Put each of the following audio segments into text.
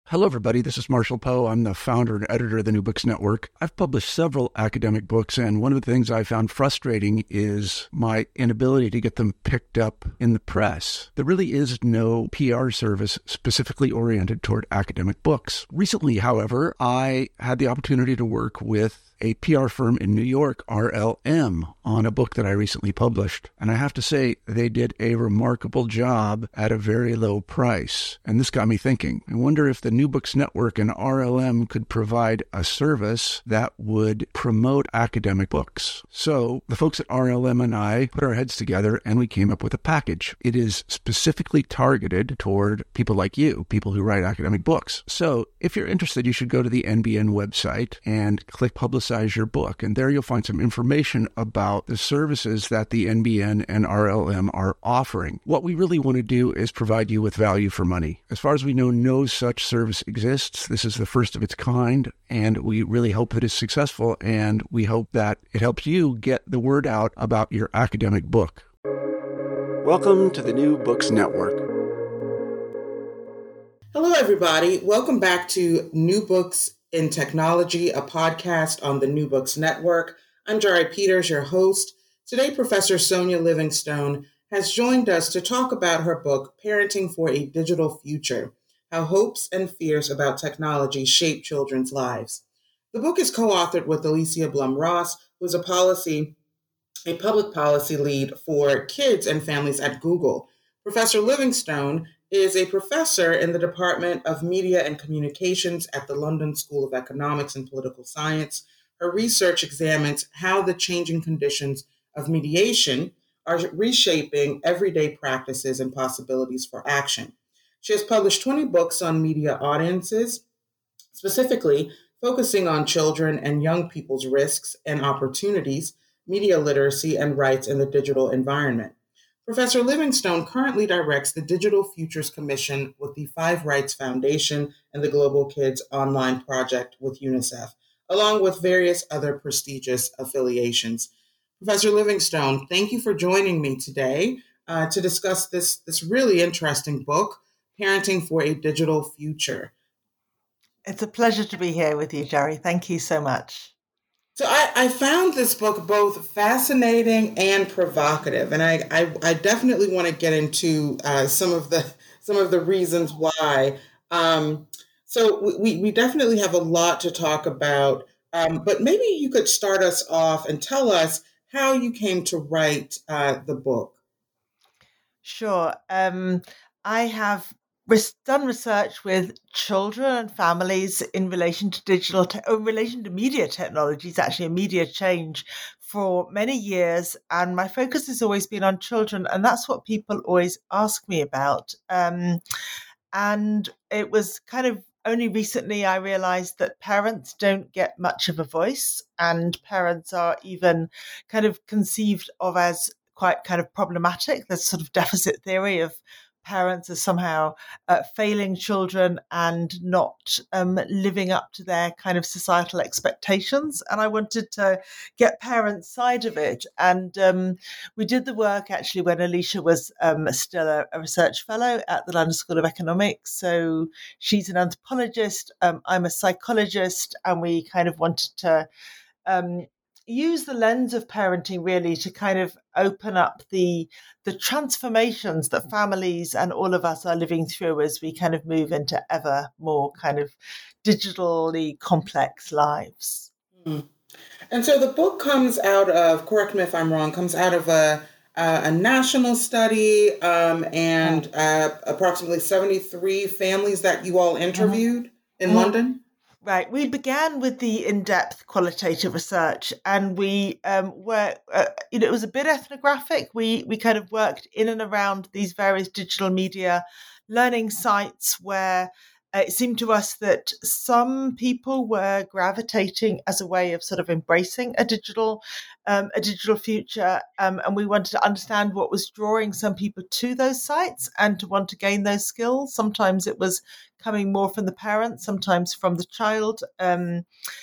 Hello, everybody. This is Marshall Poe. I'm the founder and editor of the New Books Network. I've published several academic books, and one of the things I found frustrating is my inability to get them picked up in the press. There really is no PR service specifically oriented toward academic books. Recently, however, I had the opportunity to work with a PR firm in New York, RLM, on a book that I recently published. And I have to say, they did a remarkable job at a very low price. And this got me thinking. I wonder if the New Books Network and RLM could provide a service that would promote academic books. So the folks at RLM and I put our heads together and we came up with a package. It is specifically targeted toward people like you, people who write academic books. So if you're interested, you should go to the NBN website and click Publicize Your Book. And there you'll find some information about the services that the NBN and RLM are offering. What we really want to do is provide you with value for money. As far as we know, no such service exists. This is the first of its kind, and we really hope that it's successful, and we hope that it helps you get the word out about your academic book. Welcome to the New Books Network. Hello, everybody. Welcome back to New Books in Technology, a podcast on the New Books Network. I'm Jari Peters, your host. Today, Professor Sonia Livingstone has joined us to talk about her book, Parenting for a Digital Future: How Hopes and Fears About Technology Shape Children's Lives. The book is co-authored with Alicia Blum-Ross, who is a public policy lead for kids and families at Google. Professor Livingstone is a professor in the Department of Media and Communications at the London School of Economics and Political Science. Her research examines how the changing conditions of mediation are reshaping everyday practices and possibilities for action. She has published 20 books on media audiences, specifically focusing on children and young people's risks and opportunities, media literacy, and rights in the digital environment. Professor Livingstone currently directs the Digital Futures Commission with the Five Rights Foundation and the Global Kids Online Project with UNICEF, along with various other prestigious affiliations. Professor Livingstone, thank you for joining me today to discuss this really interesting book, Parenting for a Digital Future. It's a pleasure to be here with you, Jari. Thank you so much. So I found this book both fascinating and provocative, and I definitely want to get into some of the reasons why. So we definitely have a lot to talk about, but maybe you could start us off and tell us how you came to write the book. Sure. I have done research with children and families in relation to in relation to media technologies, actually, a media change for many years. And my focus has always been on children. And that's what people always ask me about. And it was kind of only recently I realized that parents don't get much of a voice, and parents are even kind of conceived of as quite kind of problematic. There's sort of deficit theory of parents as somehow failing children and not living up to their kind of societal expectations. And I wanted to get parents' side of it. And we did the work actually when Alicia was still a research fellow at the London School of Economics. So she's an anthropologist, I'm a psychologist, and we kind of wanted to use the lens of parenting really to kind of open up the transformations that families and all of us are living through as we kind of move into ever more kind of digitally complex lives. Mm. And so the book comes out of, correct me if I'm wrong, comes out of a national study and approximately 73 families that you all interviewed in London. Right. We began with the in-depth qualitative research, and we were, it was a bit ethnographic. We kind of worked in and around these various digital media learning sites where it seemed to us that some people were gravitating as a way of sort of embracing a digital future, and we wanted to understand what was drawing some people to those sites and to want to gain those skills. Sometimes it was coming more from the parent, sometimes from the child, and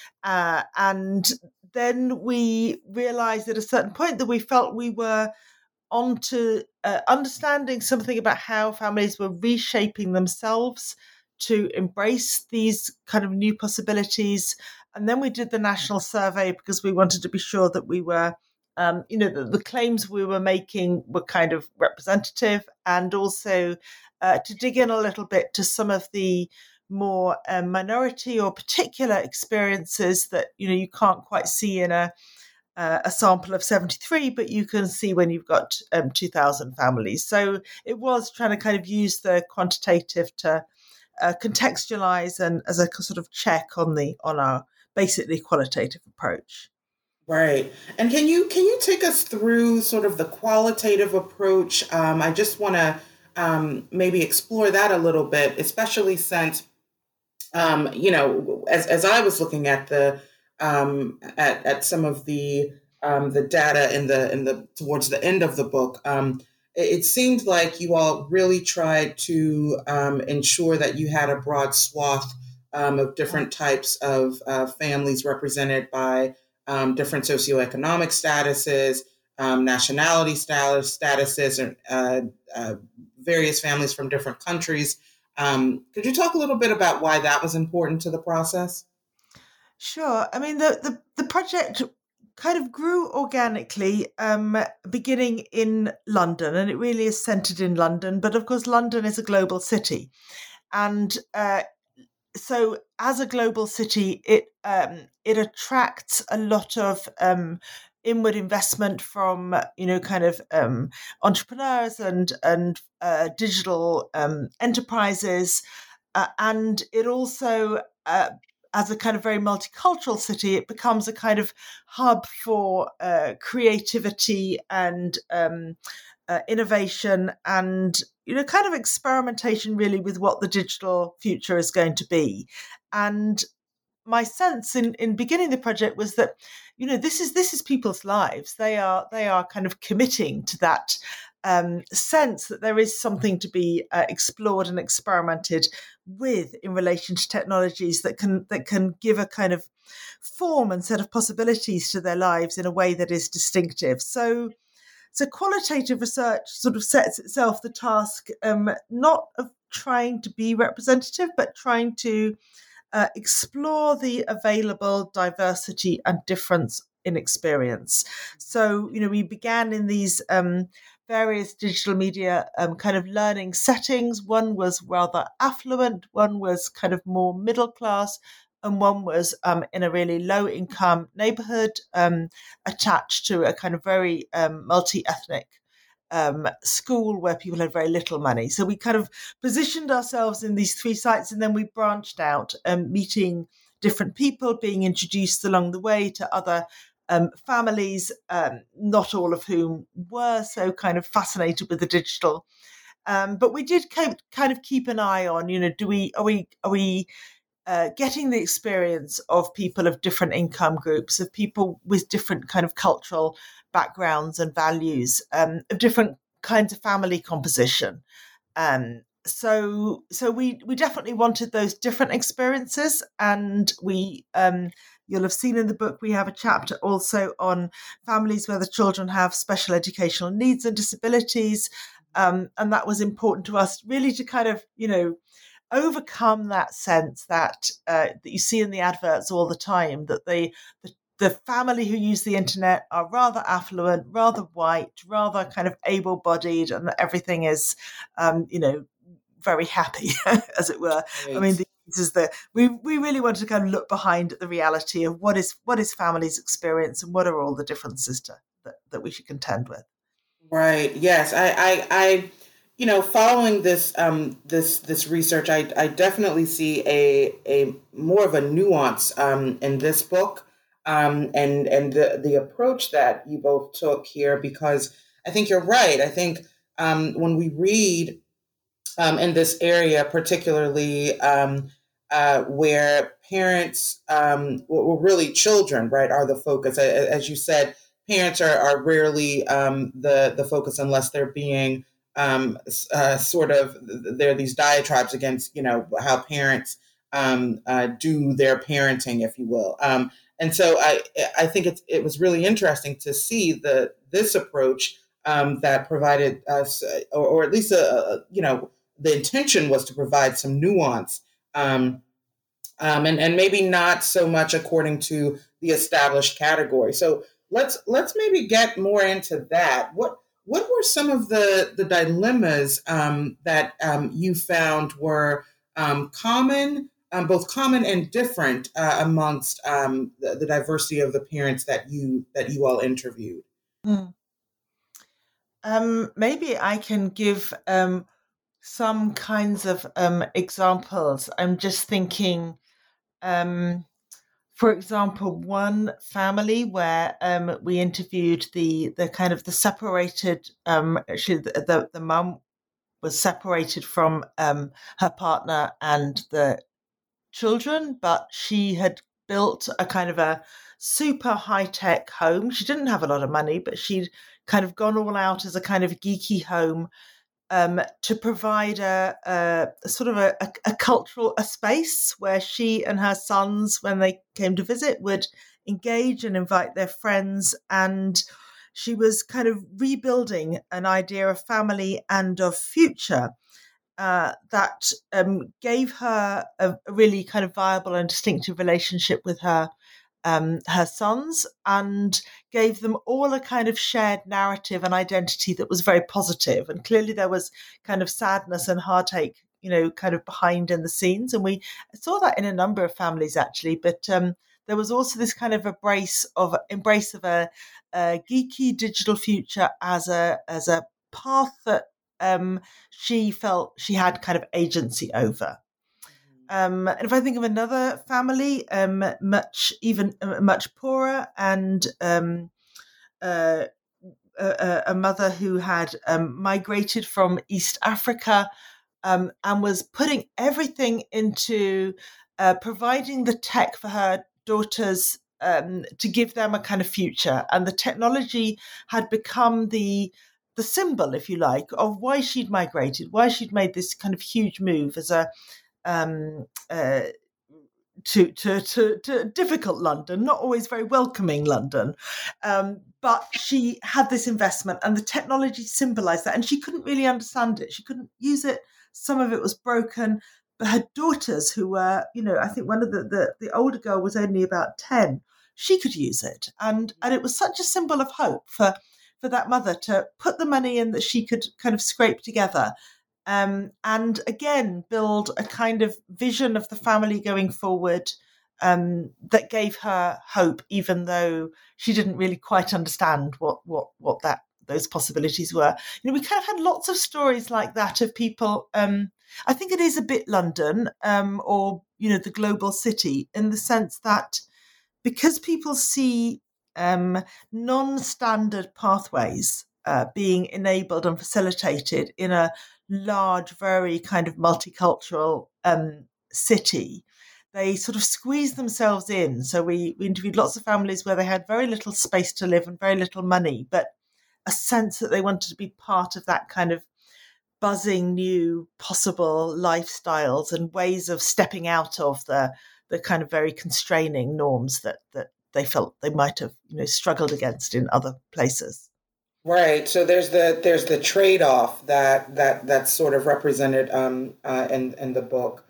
then we realized at a certain point that we felt we were onto understanding something about how families were reshaping themselves to embrace these kind of new possibilities. And then we did the national survey because we wanted to be sure that we were, the claims we were making were kind of representative, and also to dig in a little bit to some of the more minority or particular experiences that, you can't quite see in a sample of 73, but you can see when you've got 2,000 families. So it was trying to kind of use the quantitative to contextualize and as a sort of check on our basically qualitative approach. Right. And can you take us through sort of the qualitative approach? I just want to maybe explore that a little bit, especially since, as I was looking at the at some of the data in the towards the end of the book, it seemed like you all really tried to ensure that you had a broad swath of different types of families represented by different socioeconomic statuses, nationality statuses, and various families from different countries. Could you talk a little bit about why that was important to the process? Sure. I mean, the project kind of grew organically, beginning in London, and it really is centered in London. But of course, London is a global city. And so as a global city, it attracts a lot of inward investment from entrepreneurs and digital enterprises, and it also as a kind of very multicultural city, it becomes a kind of hub for creativity and innovation and kind of experimentation really with what the digital future is going to be. And my sense in beginning the project was that this is people's lives. They are kind of committing to that sense that there is something to be explored and experimented with in relation to technologies that can give a kind of form and set of possibilities to their lives in a way that is distinctive. So qualitative research sort of sets itself the task not of trying to be representative, but trying to explore the available diversity and difference in experience. So, we began in these various digital media kind of learning settings. One was rather affluent, one was kind of more middle class, and one was in a really low income neighborhood attached to a kind of very multi-ethnic school where people had very little money. So we kind of positioned ourselves in these three sites, and then we branched out, meeting different people, being introduced along the way to other families, not all of whom were so kind of fascinated with the digital. But we did kind of keep an eye on, are we getting the experience of people of different income groups, of people with different kind of cultural backgrounds and values, of different kinds of family composition. So we definitely wanted those different experiences, and we you'll have seen in the book we have a chapter also on families where the children have special educational needs and disabilities, and that was important to us really to kind of overcome that sense that you see in the adverts all the time, that the family who use the internet are rather affluent, rather white, rather kind of able-bodied, and that everything is, very happy, as it were. Right. I mean, we really wanted to kind of look behind at the reality of what is family's experience and what are all the differences that we should contend with. Right. Yes. I following this this research, I definitely see a more of a nuance in this book, and the approach that you both took here, because I think you're right. I think when we read in this area, particularly where parents, or really children, right, are the focus. As you said, parents are rarely the focus unless they're being sort of, there are these diatribes against, how parents do their parenting, if you will. And so I think it was really interesting to see this approach that provided us, or at least the intention was to provide some nuance, and maybe not so much according to the established category. So let's maybe get more into that. What were some of the dilemmas that you found were common, both common and different amongst the diversity of the parents that you all interviewed? Mm. Maybe I can give some kinds of examples. I'm just thinking, for example, one family where we interviewed the kind of the separated. Actually, the mum was separated from her partner and the children, but she had built a kind of a super high-tech home. She didn't have a lot of money, but she'd kind of gone all out as a kind of geeky home to provide a sort of a cultural space where she and her sons, when they came to visit, would engage and invite their friends. And she was kind of rebuilding an idea of family and of future that gave her a really kind of viable and distinctive relationship with her sons, and gave them all a kind of shared narrative and identity that was very positive. And clearly there was kind of sadness and heartache, kind of behind in the scenes. And we saw that in a number of families, actually. But there was also this kind of embrace of a geeky digital future as a path that she felt she had kind of agency over. And if I think of another family, much poorer, and a mother who had migrated from East Africa and was putting everything into providing the tech for her daughters to give them a kind of future. And the technology had become the symbol, if you like, of why she'd migrated, why she'd made this kind of huge move as a to difficult London, not always very welcoming London. But she had this investment, and the technology symbolized that, and she couldn't really understand it. She couldn't use it. Some of it was broken. But her daughters, who were, I think one of the older girl was only about 10, she could use it. And it was such a symbol of hope for that mother to put the money in that she could kind of scrape together. And again, build a kind of vision of the family going forward that gave her hope, even though she didn't really quite understand what those possibilities were. We kind of had lots of stories like that of people. I think it is a bit London or the global city, in the sense that because people see non-standard pathways being enabled and facilitated in a large, very kind of multicultural city, they sort of squeeze themselves in. So we interviewed lots of families where they had very little space to live and very little money, but a sense that they wanted to be part of that kind of buzzing new possible lifestyles and ways of stepping out of the kind of very constraining norms that they felt they might have struggled against in other places. Right. So there's the trade-off that's sort of represented in the book.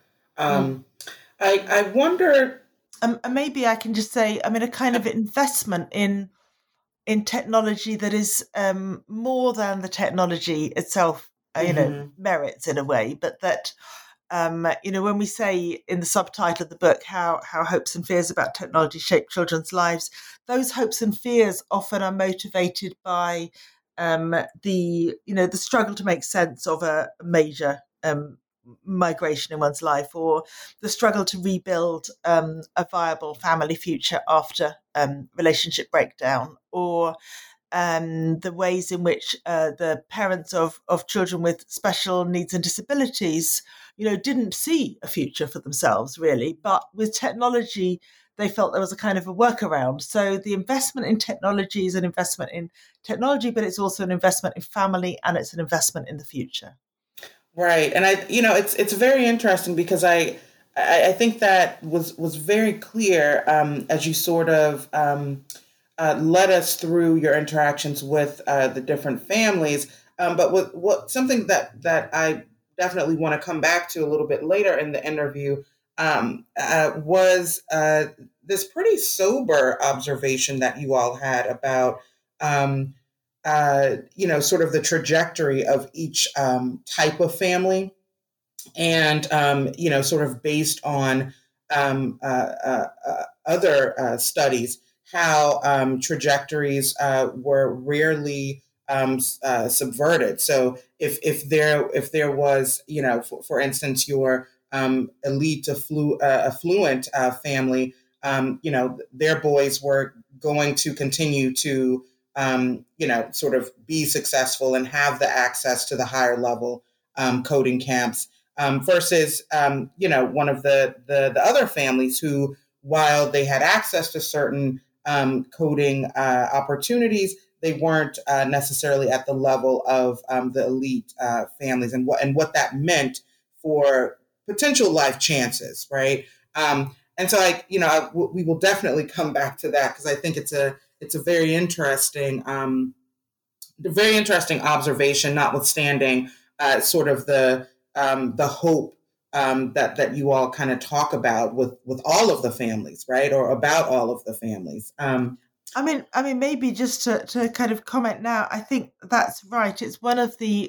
I wonder. Maybe I can just say, a kind of investment in technology that is more than the technology itself, merits in a way, but that. When we say in the subtitle of the book how hopes and fears about technology shape children's lives, those hopes and fears often are motivated by the struggle to make sense of a major migration in one's life, or the struggle to rebuild a viable family future after relationship breakdown, or the ways in which the parents of children with special needs and disabilities didn't see a future for themselves, really. But with technology, they felt there was a kind of a workaround. So the investment in technology is an investment in technology, but it's also an investment in family, and it's an investment in the future. Right. And it's very interesting, because I think that was very clear as you sort of led us through your interactions with the different families. But what something that I definitely want to come back to a little bit later in the interview was this pretty sober observation that you all had about, sort of the trajectory of each type of family, and sort of based on other studies, how trajectories were rarely subverted. So if there was, for instance, your elite affluent family, their boys were going to continue to sort of be successful and have the access to the higher level coding camps, versus one of the other families who, while they had access to certain coding opportunities, they weren't necessarily at the level of the elite families, and what that meant for potential life chances, right? And so, we will definitely come back to that, because I think it's a very interesting observation, notwithstanding sort of the hope that you all kind of talk about with all of the families, right, or about all of the families. I mean, maybe just to kind of comment now, I think that's right. It's one of the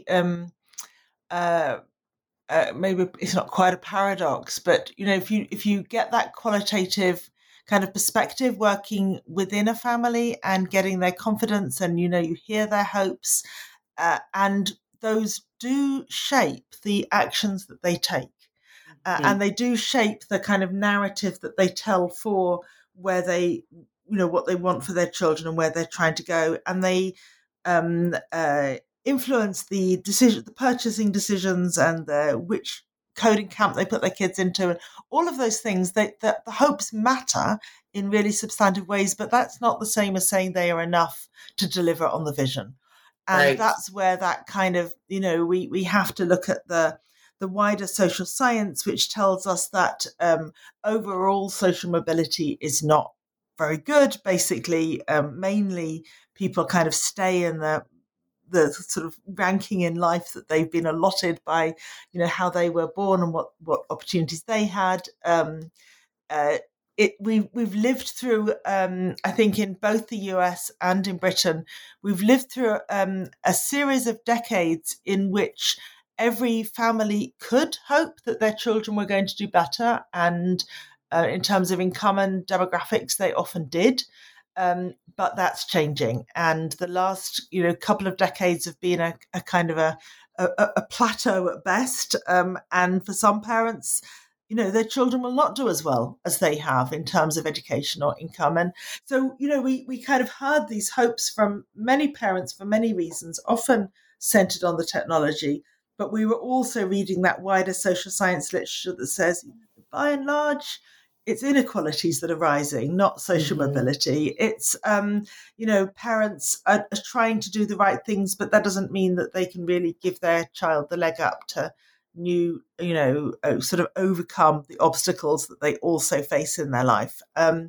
maybe it's not quite a paradox, but if you get that qualitative kind of perspective working within a family and getting their confidence, and you hear their hopes, and those do shape the actions that they take, and they do shape the kind of narrative that they tell for where they, what they want for their children and where they're trying to go, and they influence the purchasing decisions, and which coding camp they put their kids into, and all of those things. The hopes matter in really substantive ways, but that's not the same as saying they are enough to deliver on the vision. And right. That's where that kind of, we have to look at the wider social science, which tells us that overall social mobility is not very good. Basically, mainly people kind of stay in the sort of ranking in life that they've been allotted by, how they were born and what opportunities they had. We've lived through, I think, in both the US and in Britain, we've lived through a series of decades in which every family could hope that their children were going to do better, and in terms of income and demographics, they often did. But that's changing, and the last couple of decades have been a kind of a plateau at best, and for some parents, their children will not do as well as they have in terms of education or income. And so we kind of heard these hopes from many parents for many reasons, often centered on the technology, but we were also reading that wider social science literature that says, by and large, it's inequalities that are rising, not social mobility. It's, parents are trying to do the right things, but that doesn't mean that they can really give their child the leg up to sort of overcome the obstacles that they also face in their life. So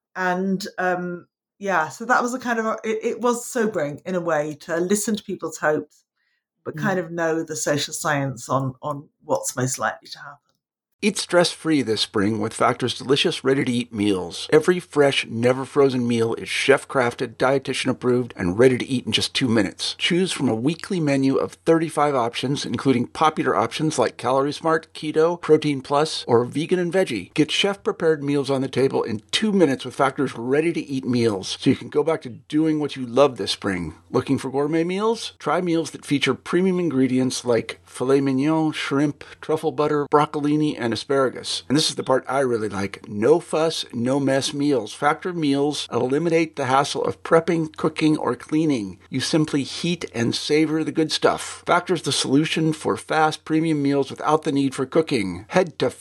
that was a kind of, it was sobering in a way to listen to people's hopes, but kind of know the social science on what's most likely to happen. Eat stress-free this spring with Factor's delicious, ready-to-eat meals. Every fresh, never-frozen meal is chef-crafted, dietitian-approved, and ready to eat in just 2 minutes. Choose from a weekly menu of 35 options, including popular options like Calorie Smart, Keto, Protein Plus, or Vegan and Veggie. Get chef-prepared meals on the table in 2 minutes with Factor's ready-to-eat meals, so you can go back to doing what you love this spring. Looking for gourmet meals? Try meals that feature premium ingredients like filet mignon, shrimp, truffle butter, broccolini, and asparagus. And this is the part I really like. No fuss, no mess meals. Factor meals eliminate the hassle of prepping, cooking, or cleaning. You simply heat and savor the good stuff. Factor's the solution for fast premium meals without the need for cooking. Head to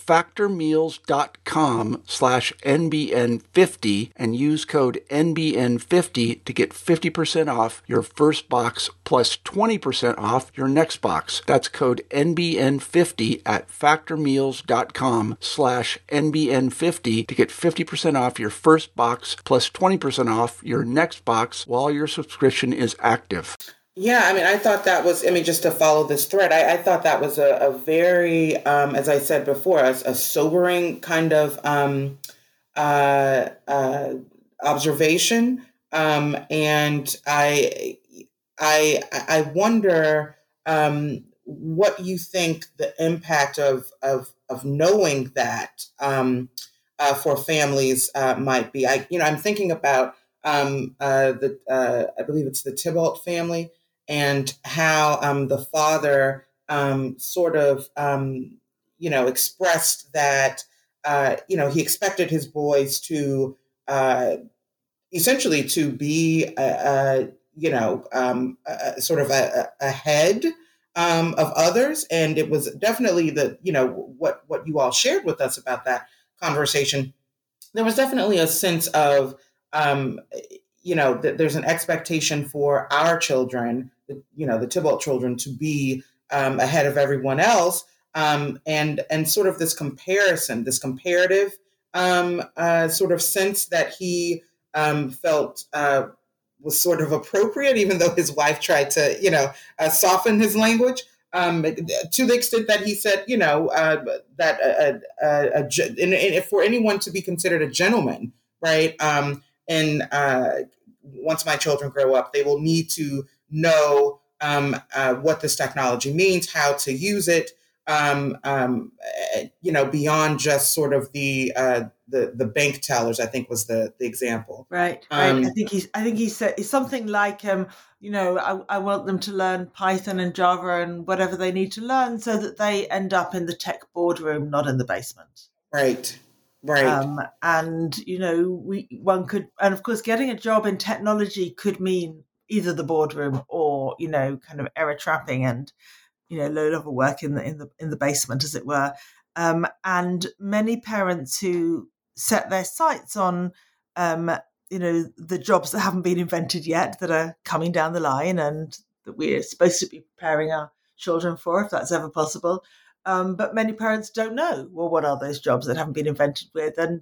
factormeals.com/NBN50 and use code NBN50 to get 50% off your first box plus 20% off your next box. That's code NBN50 at factormeals.com/NBN50 to get 50% off your first box plus 20% off your next box while your subscription is active. Yeah, I mean, I thought that was, I mean, just to follow this thread, I thought that was a very, as I said before, a sobering kind of uh, uh, observation. And I wonder what you think the impact of knowing that for families might be. I'm thinking about the I believe it's the Tybalt family and how the father sort of expressed that he expected his boys to uh, essentially to be sort of ahead of others, and it was definitely the what you all shared with us about that conversation. There was definitely a sense of um, that there's an expectation for our children, the Tybalt children, to be ahead of everyone else, and sort of this comparison, this comparative sort of sense that he felt was sort of appropriate, even though his wife tried to, soften his language. To the extent that he said, that for anyone to be considered a gentleman, right? And once my children grow up, they will need to know what this technology means, how to use it, beyond just sort of the bank tellers. I think was the example. Right. I think he said it's something like, I want them to learn Python and Java and whatever they need to learn so that they end up in the tech boardroom, not in the basement. Right. Right. And one could, and of course, getting a job in technology could mean either the boardroom or kind of error trapping and low level work in the basement, as it were. And many parents who set their sights on the jobs that haven't been invented yet, that are coming down the line and that we're supposed to be preparing our children for, if that's ever possible. But many parents don't know, well, what are those jobs that haven't been invented with? And,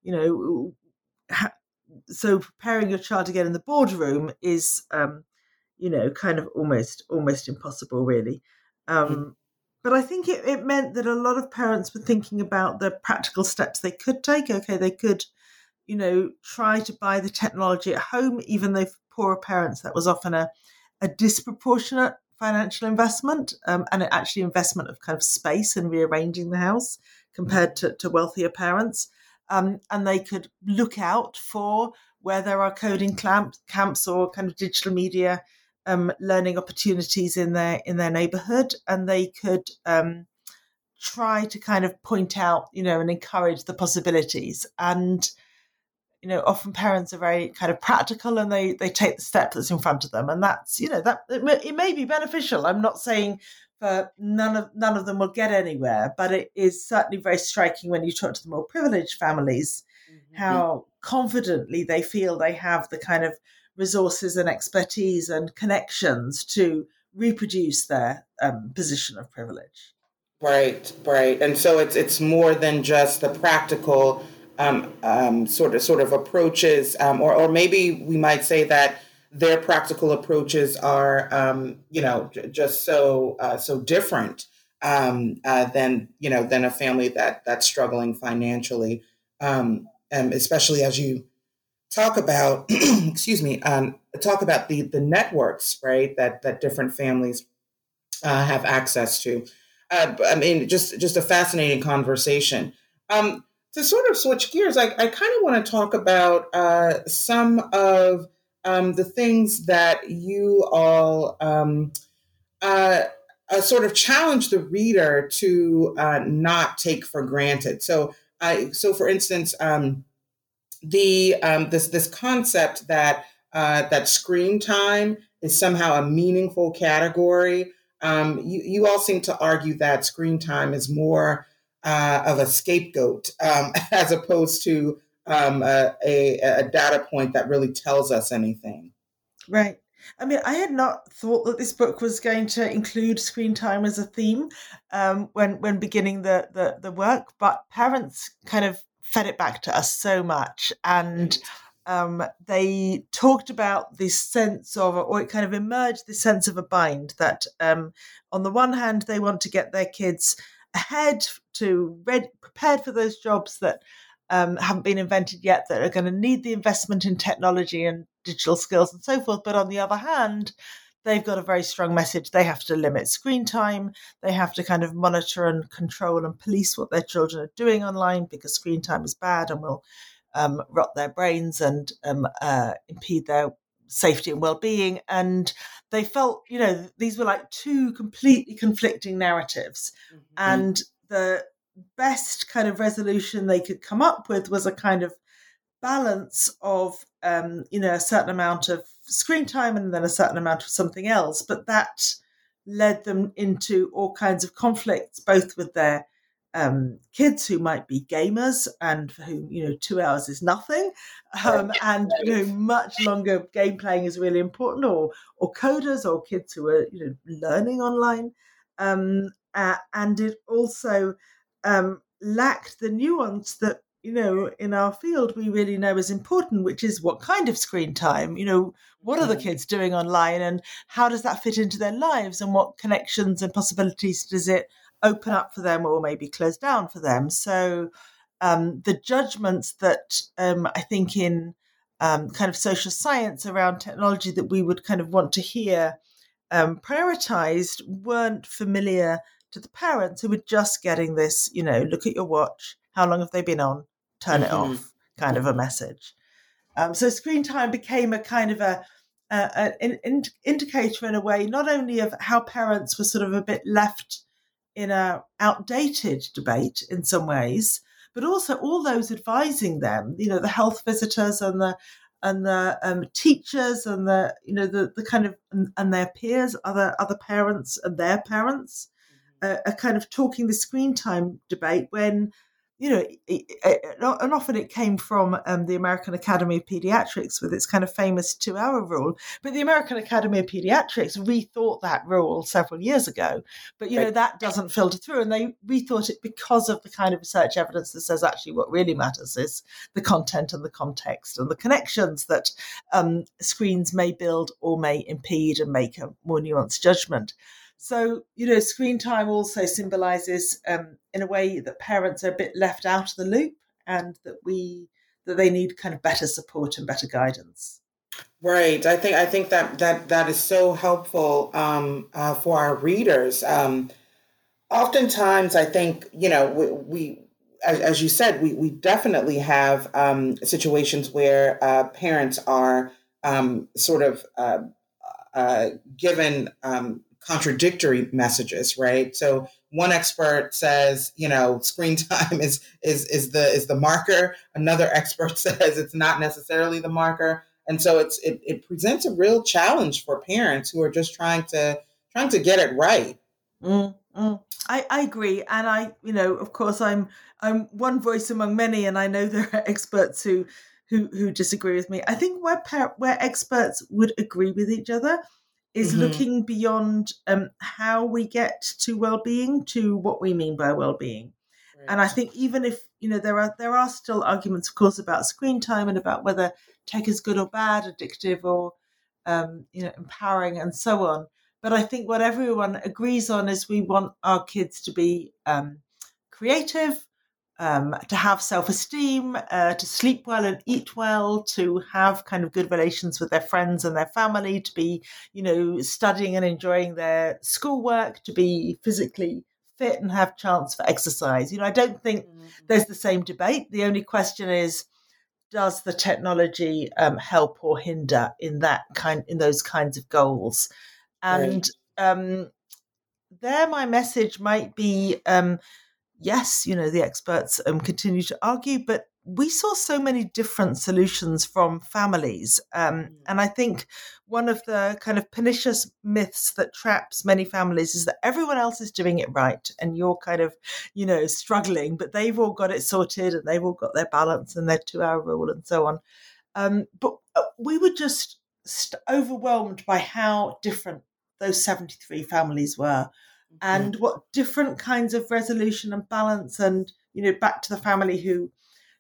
so preparing your child to get in the boardroom is, kind of almost impossible, really. But I think it meant that a lot of parents were thinking about the practical steps they could take. Okay, they could, try to buy the technology at home, even though for poorer parents that was often a disproportionate financial investment, and actually investment of kind of space and rearranging the house compared to wealthier parents. And they could look out for where there are coding camps or kind of digital media learning opportunities in their neighborhood, and they could try to kind of point out, and encourage the possibilities. And often parents are very kind of practical, and they take the step that's in front of them, and that's that it may be beneficial. I'm not saying for none of them will get anywhere, but it is certainly very striking when you talk to the more privileged families, how confidently they feel they have the kind of resources and expertise and connections to reproduce their position of privilege. Right, right. And so it's more than just the practical sort of approaches, or maybe we might say that their practical approaches are just so different than a family that's struggling financially, especially as you talk about excuse me, talk about the networks, right, that different families have access to. I mean, just a fascinating conversation. To sort of switch gears, I kind of want to talk about some of the things that you all sort of challenge the reader to not take for granted. So for instance, this concept that that screen time is somehow a meaningful category. You all seem to argue that screen time is more of a scapegoat as opposed to a data point that really tells us anything. Right. I mean, I had not thought that this book was going to include screen time as a theme when beginning the work, but parents kind of fed it back to us so much, and they talked about this sense of, or it kind of emerged, this sense of a bind that on the one hand, they want to get their kids ahead, prepared for those jobs that haven't been invented yet, that are going to need the investment in technology and digital skills and so forth. But on the other hand, they've got a very strong message. They have to limit screen time. They have to kind of monitor and control and police what their children are doing online, because screen time is bad and will rot their brains and impede their safety and well-being. And they felt, these were like two completely conflicting narratives. Mm-hmm. And the best kind of resolution they could come up with was a kind of balance of, a certain amount of screen time and then a certain amount of something else. But that led them into all kinds of conflicts, both with their kids who might be gamers and for whom 2 hours is nothing, and much longer game playing is really important, or coders, or kids who are learning online, and it also lacked the nuance that in our field we really know is important, which is what kind of screen time, what are the kids doing online, and how does that fit into their lives, and what connections and possibilities does it open up for them or maybe close down for them. So the judgments that I think in kind of social science around technology that we would kind of want to hear prioritized weren't familiar to the parents, who were just getting this, look at your watch, how long have they been on, turn it off, kind of a message. So screen time became a kind of an indicator in a way, not only of how parents were sort of a bit left in a outdated debate in some ways, but also all those advising them, the health visitors and the teachers and the kind of and their peers, other parents and their parents, are kind of talking the screen time debate when and often it came from the American Academy of Pediatrics with its kind of famous 2-hour rule. But the American Academy of Pediatrics rethought that rule several years ago. But, that doesn't filter through. And they rethought it because of the kind of research evidence that says actually what really matters is the content and the context and the connections that screens may build or may impede and make a more nuanced judgment. So, screen time also symbolizes, in a way, that parents are a bit left out of the loop, and that they need kind of better support and better guidance. Right. I think that is so helpful for our readers. Oftentimes, I think we as you said, we definitely have situations where parents are sort of given contradictory messages, right? So one expert says, screen time is the marker. Another expert says it's not necessarily the marker. And so it presents a real challenge for parents who are just trying to get it right. I agree. And I, of course I'm one voice among many, and I know there are experts who disagree with me. I think where experts would agree with each other is looking beyond how we get to well-being to what we mean by well-being. Right. And I think even if, there are still arguments, of course, about screen time and about whether tech is good or bad, addictive or, empowering and so on. But I think what everyone agrees on is we want our kids to be creative, to have self-esteem, to sleep well and eat well, to have kind of good relations with their friends and their family, to be, studying and enjoying their schoolwork, to be physically fit and have chance for exercise. I don't think there's the same debate. The only question is, does the technology help or hinder in those kinds of goals? And there, my message might be, yes, the experts continue to argue, but we saw so many different solutions from families. And I think one of the kind of pernicious myths that traps many families is that everyone else is doing it right and you're kind of, struggling, but they've all got it sorted and they've all got their balance and their 2-hour rule and so on. But we were just overwhelmed by how different those 73 families were. And what different kinds of resolution and balance and, back to the family who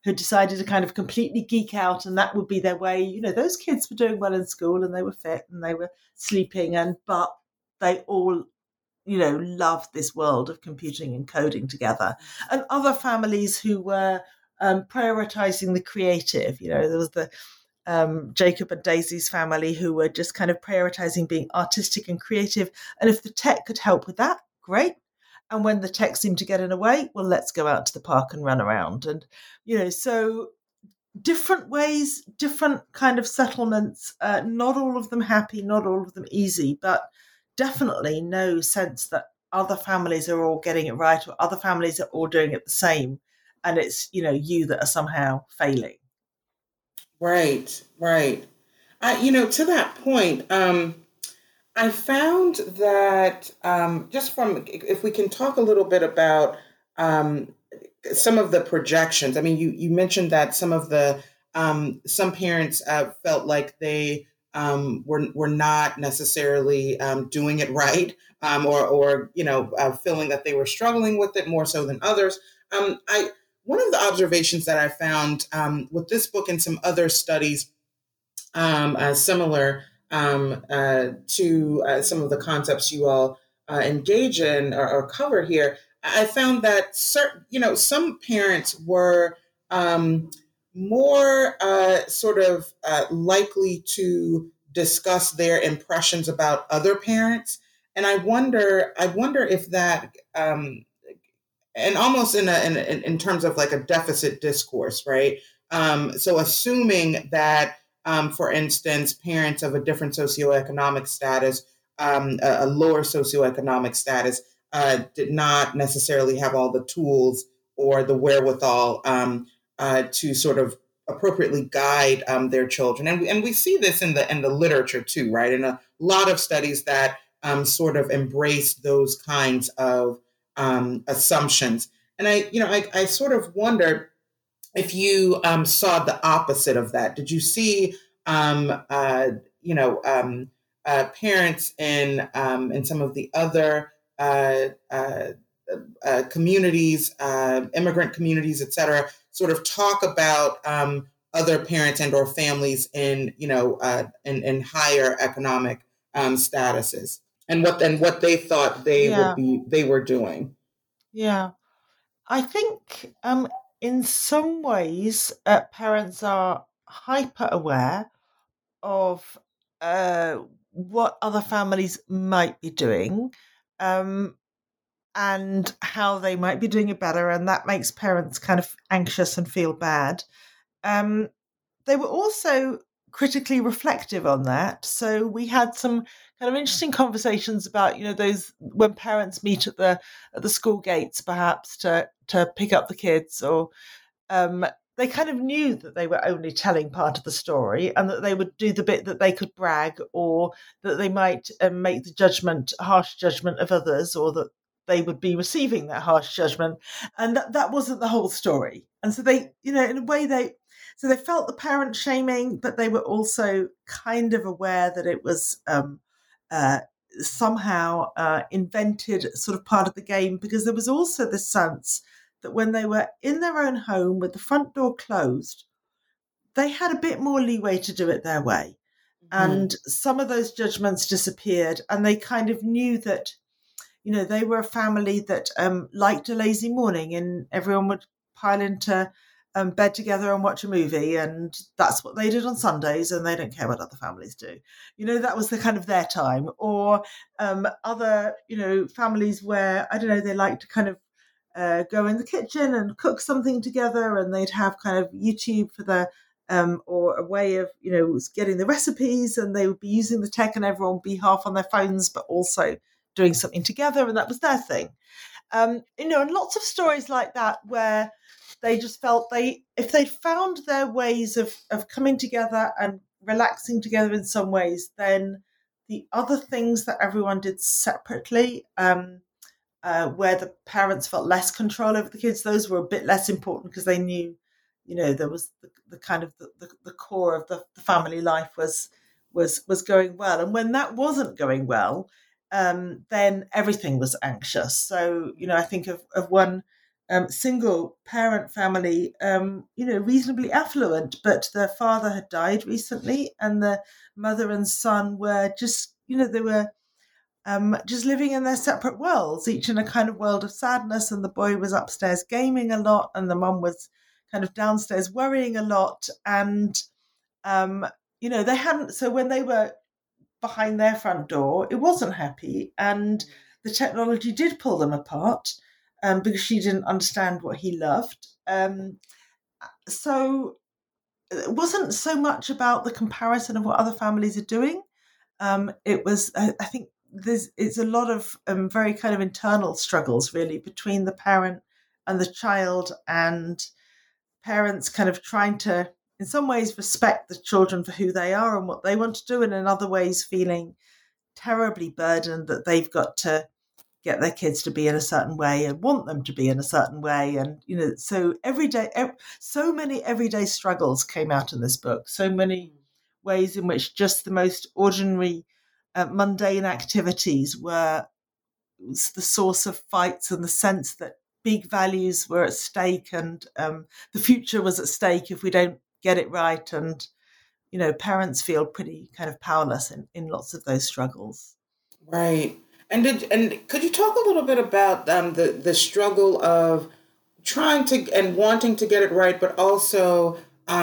who decided to kind of completely geek out, and that would be their way. You know, those kids were doing well in school and they were fit and they were sleeping, but they all, you know, loved this world of computing and coding together. And other families who were prioritizing the creative. You know, there was the Jacob and Daisy's family who were just kind of prioritizing being artistic and creative. And if the tech could help with that, great. And when the tech seemed to get in the way, well, let's go out to the park and run around. And, you know, so different ways, different kind of settlements, not all of them happy, not all of them easy, but definitely no sense that other families are all getting it right or other families are all doing it the same. And it's, you know, you that are somehow failing. Right, right. To that point, I found that just from, if we can talk a little bit about some of the projections. I mean, you mentioned that some parents felt like they were not necessarily doing it right, or feeling that they were struggling with it more so than others. One of the observations that I found with this book and some other studies similar to some of the concepts you all engage in or cover here, I found that some parents were more likely to discuss their impressions about other parents, and I wonder if that and almost in terms of like a deficit discourse, right? So assuming that, for instance, parents of a different socioeconomic status, a lower socioeconomic status, did not necessarily have all the tools or the wherewithal to sort of appropriately guide their children, and we see this in the literature too, right? In a lot of studies that sort of embrace those kinds of assumptions. And I sort of wonder if you saw the opposite of that. Did you see, parents in some of the other communities, immigrant communities, et cetera, sort of talk about other parents and or families in higher economic statuses, and what they thought they were doing? Yeah, I think in some ways parents are hyper aware of what other families might be doing, and how they might be doing it better, and that makes parents kind of anxious and feel bad. They were also critically reflective on that. So we had some kind of interesting conversations about, those when parents meet at the school gates, perhaps to pick up the kids, or they kind of knew that they were only telling part of the story, and that they would do the bit that they could brag, or that they might make the harsh judgment of others, or that they would be receiving that harsh judgment, and that wasn't the whole story. And so they, in a way, they felt the parent shaming, but they were also kind of aware that it was somehow invented, sort of part of the game, because there was also this sense that when they were in their own home with the front door closed, they had a bit more leeway to do it their way. Mm-hmm. And some of those judgments disappeared, and they kind of knew that, they were a family that liked a lazy morning, and everyone would pile into bed together and watch a movie, and that's what they did on Sundays, and they don't care what other families do. That was the kind of their time. Or other, families where, I don't know, they like to kind of go in the kitchen and cook something together, and they'd have kind of YouTube for the or a way of getting the recipes, and they would be using the tech, and everyone would be half on their phones but also doing something together, and that was their thing. And lots of stories like that where they just felt if they'd found their ways of coming together and relaxing together in some ways, then the other things that everyone did separately, where the parents felt less control over the kids, those were a bit less important, because they knew, there was the kind of the core of the family life was going well. And when that wasn't going well, then everything was anxious. So, I think of one single parent family, reasonably affluent, but their father had died recently, and the mother and son were just, they were just living in their separate worlds, each in a kind of world of sadness. And the boy was upstairs gaming a lot, and the mum was kind of downstairs worrying a lot. And, they hadn't, so when they were behind their front door, it wasn't happy. And the technology did pull them apart because she didn't understand what he loved. So it wasn't so much about the comparison of what other families are doing. It was, I think, it's a lot of very kind of internal struggles, really, between the parent and the child, and parents kind of trying to, in some ways, respect the children for who they are and what they want to do, and in other ways feeling terribly burdened that they've got to get their kids to be in a certain way and want them to be in a certain way. And, so so many everyday struggles came out in this book, so many ways in which just the most ordinary, mundane activities were the source of fights, and the sense that big values were at stake, and the future was at stake if we don't get it right. And, parents feel pretty kind of powerless in lots of those struggles. Right. And could you talk a little bit about the struggle of trying to and wanting to get it right, but also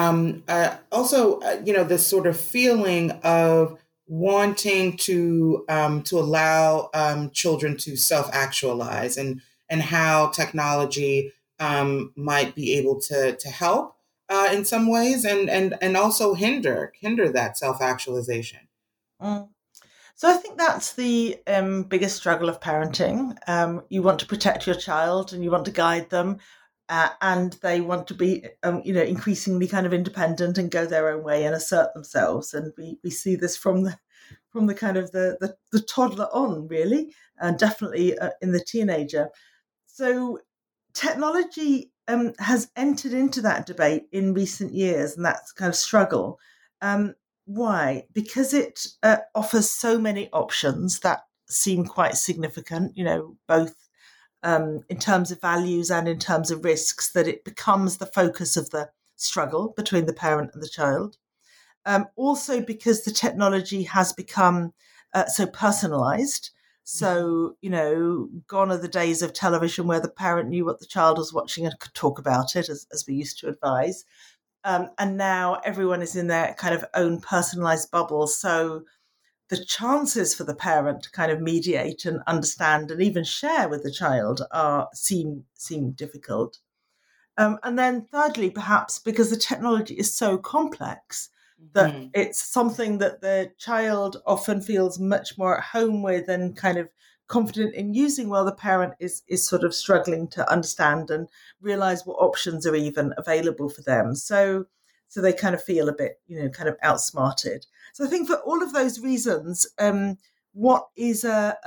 this sort of feeling of wanting to allow children to self-actualize, and how technology might be able to help in some ways, and also hinder that self-actualization. Mm. So I think that's the biggest struggle of parenting. You want to protect your child, and you want to guide them, and they want to be, increasingly kind of independent and go their own way and assert themselves. And we see this from the kind of the toddler on, really, and definitely in the teenager. So technology has entered into that debate in recent years, and that's kind of struggle. Why? Because it offers so many options that seem quite significant, both in terms of values and in terms of risks, that it becomes the focus of the struggle between the parent and the child. Also because the technology has become so personalized. So, gone are the days of television where the parent knew what the child was watching and could talk about it, as we used to advise. And now everyone is in their kind of own personalized bubble. So the chances for the parent to kind of mediate and understand and even share with the child seem difficult. And then thirdly, perhaps because the technology is so complex that it's something that the child often feels much more at home with and kind of confident in using, while the parent is sort of struggling to understand and realize what options are even available for them. So they kind of feel a bit, kind of outsmarted. So I think for all of those reasons, what is a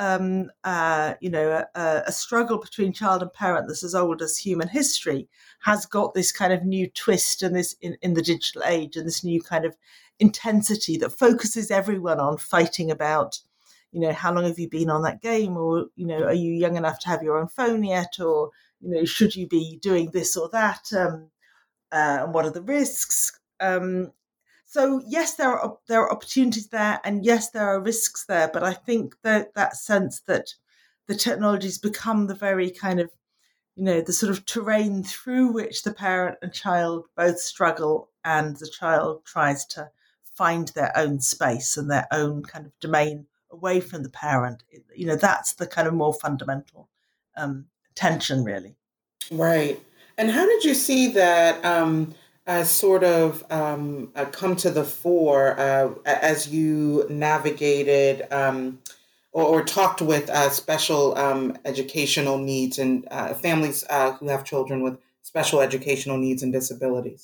struggle between child and parent that's as old as human history has got this kind of new twist in this in the digital age, and this new kind of intensity that focuses everyone on fighting about, how long have you been on that game, or, are you young enough to have your own phone yet, or, should you be doing this or that, and what are the risks? So yes, there are opportunities there, and yes, there are risks there. But I think that sense that the technologies become the very kind of, the sort of terrain through which the parent and child both struggle, and the child tries to find their own space and their own kind of domain away from the parent. That's the kind of more fundamental tension, really. Right. And how did you see that sort of come to the fore as you navigated or talked with special educational needs and families who have children with special educational needs and disabilities?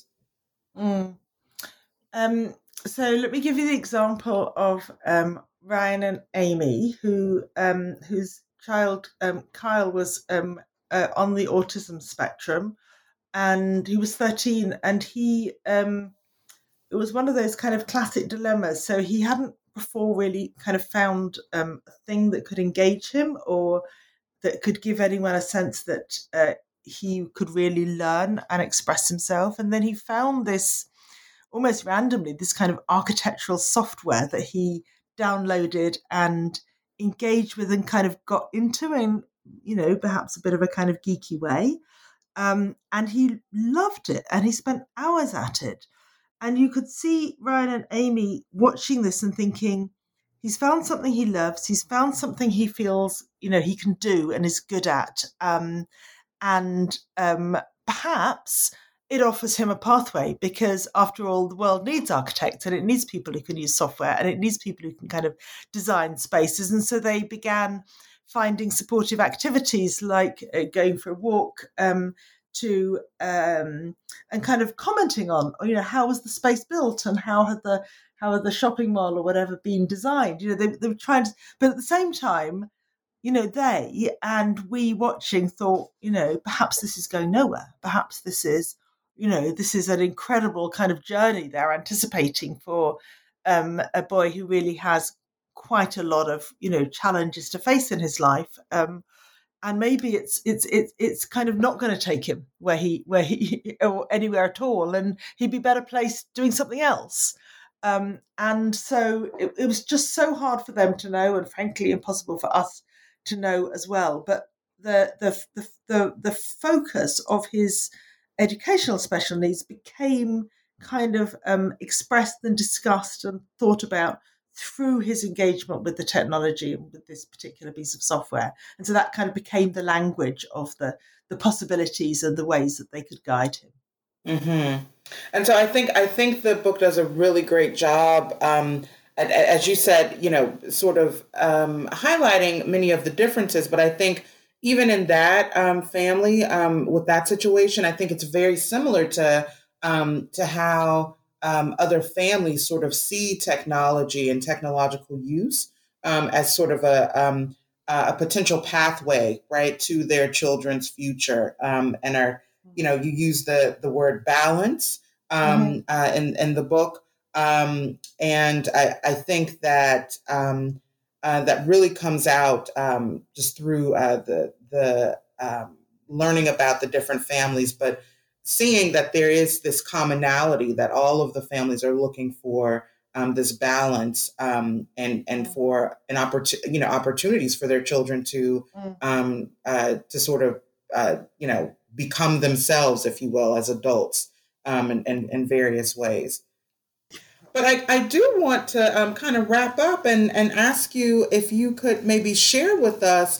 So let me give you the example of Ryan and Amy, whose child Kyle was on the autism spectrum, and he was 13, and he it was one of those kind of classic dilemmas. So he hadn't before really kind of found a thing that could engage him, or that could give anyone a sense that he could really learn and express himself. And then he found this, almost randomly, this kind of architectural software that he downloaded and engaged with and kind of got into in, perhaps a bit of a kind of geeky way. And he loved it, and he spent hours at it. And you could see Ryan and Amy watching this and thinking, he's found something he loves. He's found something he feels, he can do and is good at. And perhaps it offers him a pathway, because after all, the world needs architects, and it needs people who can use software, and it needs people who can kind of design spaces. And so they began finding supportive activities like going for a walk, and kind of commenting on, how was the space built, and how had the shopping mall or whatever been designed. They were trying to, but at the same time, they and we watching thought, perhaps this is going nowhere. Perhaps this is an incredible kind of journey they're anticipating for a boy who really has quite a lot of, challenges to face in his life. And maybe it's kind of not going to take him where he or anywhere at all, and he'd be better placed doing something else. And so it was just so hard for them to know, and frankly impossible for us to know as well. But the focus of his educational special needs became kind of expressed and discussed and thought about through his engagement with the technology and with this particular piece of software. And so that kind of became the language of the possibilities and the ways that they could guide him. Mm-hmm. And so I think the book does a really great job, as you said, sort of highlighting many of the differences. But I think even in that family, with that situation, I think it's very similar to how other families sort of see technology and technological use as sort of a potential pathway, right, to their children's future, and are, you use the word balance in the book, and I think that that really comes out just through the learning about the different families, but seeing that there is this commonality that all of the families are looking for, this balance, and for an opportunities for their children to sort of become themselves, if you will, as adults, in various ways. But I do want to kind of wrap up and ask you if you could maybe share with us,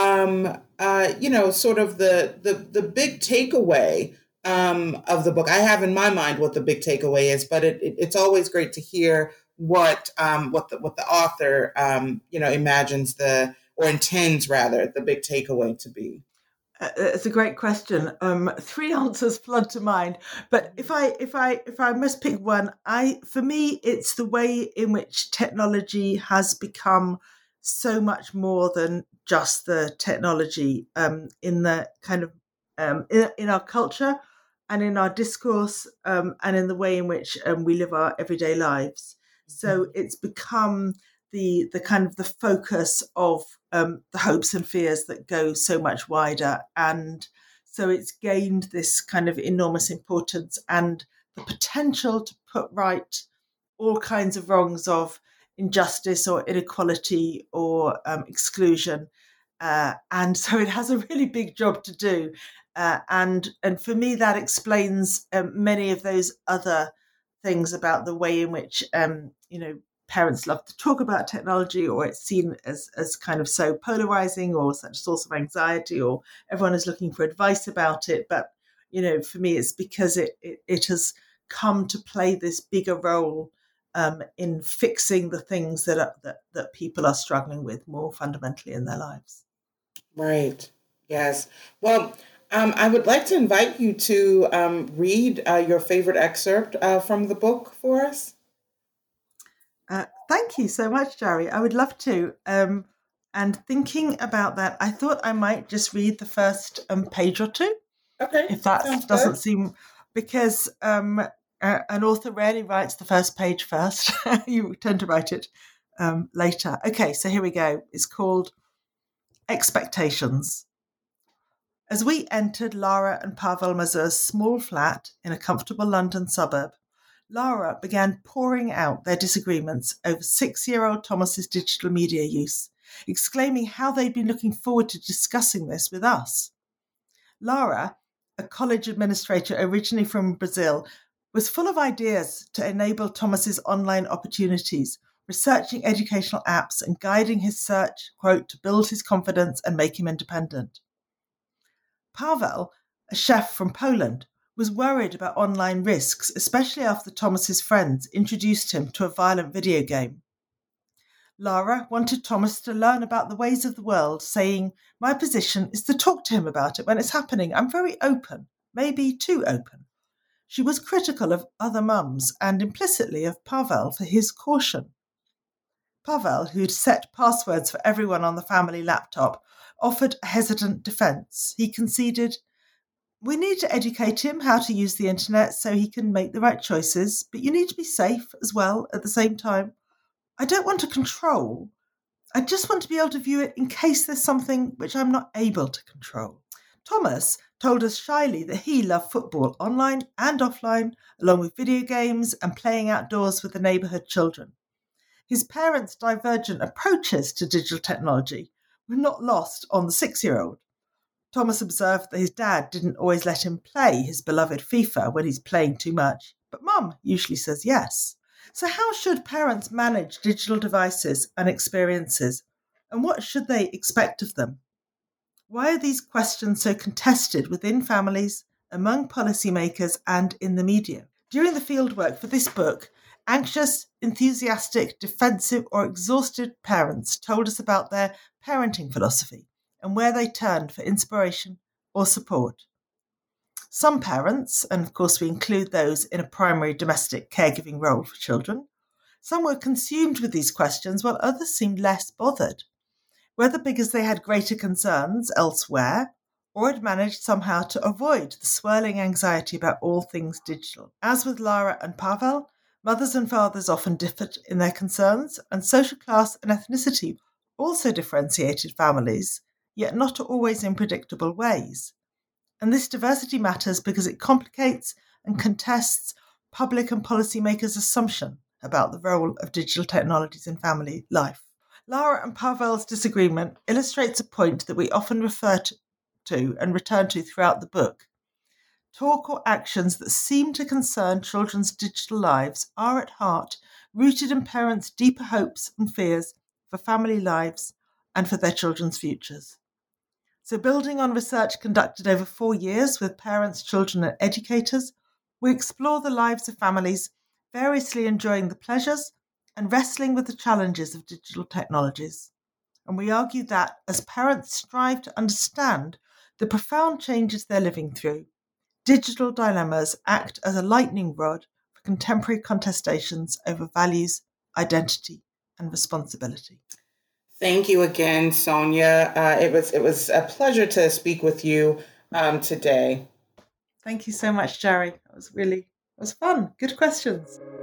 sort of the big takeaway of the book. I have in my mind what the big takeaway is, but it's always great to hear what the author imagines or intends rather the big takeaway to be. It's a great question. 3 answers flood to mind, but if I must pick one, for me it's the way in which technology has become so much more than just the technology, in the kind of in our culture and in our discourse, and in the way in which we live our everyday lives. So it's become the kind of the focus of the hopes and fears that go so much wider. And so it's gained this kind of enormous importance and the potential to put right all kinds of wrongs of injustice or inequality or exclusion. And so it has a really big job to do. And for me, that explains many of those other things about the way in which, parents love to talk about technology, or it's seen as kind of so polarizing or such a source of anxiety, or everyone is looking for advice about it. But, for me, it's because it has come to play this bigger role in fixing the things that people are struggling with more fundamentally in their lives. Right. Yes. Well, I would like to invite you to read your favorite excerpt from the book for us. Thank you so much, Jerry. I would love to. And thinking about that, I thought I might just read the first page or two. Okay. If that doesn't seem, because an author rarely writes the first page first. You tend to write it later. Okay, so here we go. It's called Expectations. As we entered Lara and Pavel Mazur's small flat in a comfortable London suburb, Lara began pouring out their disagreements over 6-year-old Thomas's digital media use, exclaiming how they'd been looking forward to discussing this with us. Lara, a college administrator originally from Brazil, was full of ideas to enable Thomas's online opportunities, researching educational apps and guiding his search, quote, to build his confidence and make him independent. Pavel, a chef from Poland, was worried about online risks, especially after Thomas's friends introduced him to a violent video game. Lara wanted Thomas to learn about the ways of the world, saying, "My position is to talk to him about it when it's happening. I'm very open, maybe too open." She was critical of other mums and implicitly of Pavel for his caution. Pavel, who'd set passwords for everyone on the family laptop, offered a hesitant defence. He conceded, "We need to educate him how to use the internet so he can make the right choices, but you need to be safe as well at the same time. I don't want to control. I just want to be able to view it in case there's something which I'm not able to control." Thomas told us shyly that he loved football online and offline, along with video games and playing outdoors with the neighbourhood children. His parents' divergent approaches to digital technology were not lost on the 6-year-old. Thomas observed that his dad didn't always let him play his beloved FIFA when he's playing too much, but Mum usually says yes. So how should parents manage digital devices and experiences, and what should they expect of them? Why are these questions so contested within families, among policymakers, and in the media? During the fieldwork for this book, anxious, enthusiastic, defensive, or exhausted parents told us about their parenting philosophy and where they turned for inspiration or support. Some parents, and of course we include those in a primary domestic caregiving role for children, some were consumed with these questions while others seemed less bothered, whether because they had greater concerns elsewhere or had managed somehow to avoid the swirling anxiety about all things digital. As with Lara and Pavel, mothers and fathers often differed in their concerns, and social class and ethnicity also differentiated families, yet not always in predictable ways. And this diversity matters because it complicates and contests public and policymakers' assumption about the role of digital technologies in family life. Lara and Pavel's disagreement illustrates a point that we often refer to and return to throughout the book. Talk or actions that seem to concern children's digital lives are at heart rooted in parents' deeper hopes and fears for family lives and for their children's futures. So, building on research conducted over 4 years with parents, children, and educators, we explore the lives of families variously enjoying the pleasures and wrestling with the challenges of digital technologies. And we argue that as parents strive to understand the profound changes they're living through, digital dilemmas act as a lightning rod for contemporary contestations over values, identity, and responsibility. Thank you again, Sonia. It was a pleasure to speak with you today. Thank you so much, Jerry. It was fun. Good questions.